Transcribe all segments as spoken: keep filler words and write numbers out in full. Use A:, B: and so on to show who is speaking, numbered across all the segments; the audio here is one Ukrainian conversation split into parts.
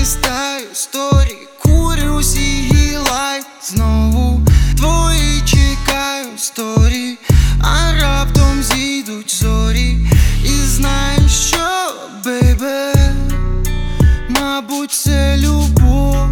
A: листаю сторі, курю сій лайк. Знову твої чекаю сторі, а раптом зійдуть зорі. І знаєш що, бейбе, мабуть, це любов.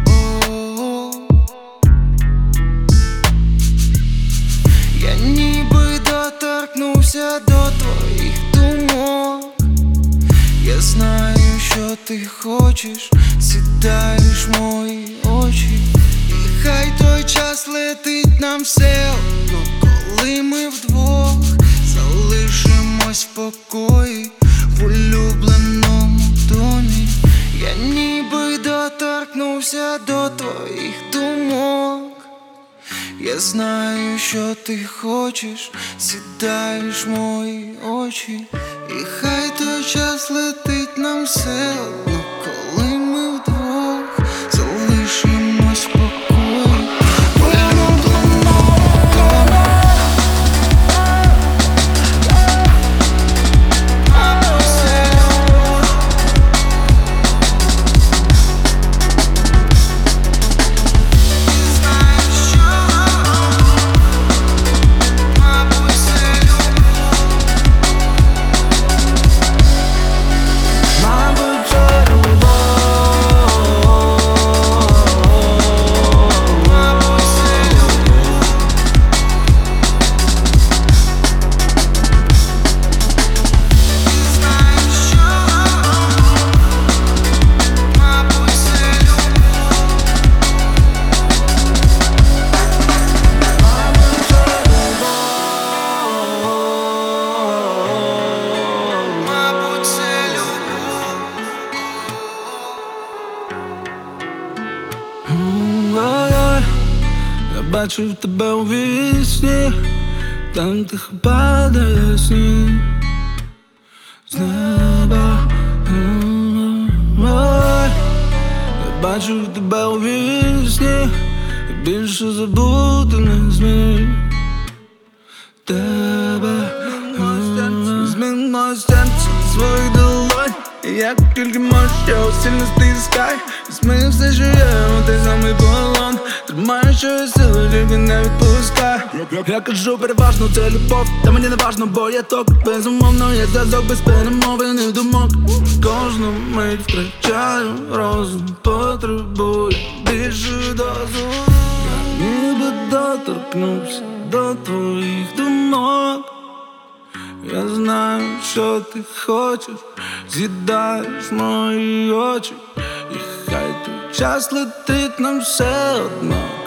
A: Я ніби доторкнувся до твоїх думок. Я знаю, що ти хочеш, сідаєш в мої очі. І хай той час летить нам все одно, коли ми вдвох залишимось в покої, в улюбленому домі. Я ніби доторкнувся до твоїх думок. Я знаю, що ти хочеш, сідаєш в мої очі. І хай той час летить нам все одно, коли ми вдвох залишимось в покої, в улюбленому домі. Мабуть, це любов. І знаєш що, мабуть, це любов.
B: Мабуть, це любов.
A: Мабуть, це любов. І знаєш що, мабуть, це любов. Мабуть, це любов.
B: Ой-ой, я бачив тебе у вісні, там тихо падає сніг з неба. Ой, я бачив тебе у вісні, і більше забути не зміг тебе. Змін моє серце своїх долонь, і як тільки можеш, я сильно стискай. Змій все, що є, у той самий полон. Тримаю, що є сили, тільки не відпускай. Я кажу переважно, це любов, та мені не важно, бо я ток. Безумовно, є зв'язок без перемовин і думок. Кожну мить втрачаю розум, потребую більше дозу. Я ніби доторкнувся до твоїх думок. Я знаю, що ти хочеш, з'їдаєш мої очі. І хай той час летить нам все одно,